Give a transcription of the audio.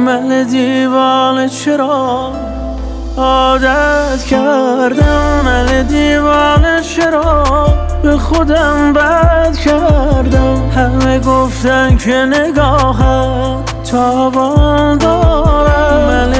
من دیوانه چرا عادت کردم، من دیوانه چرا به خودم بد کردم. همه گفتن که نگاهت تابان دارد، من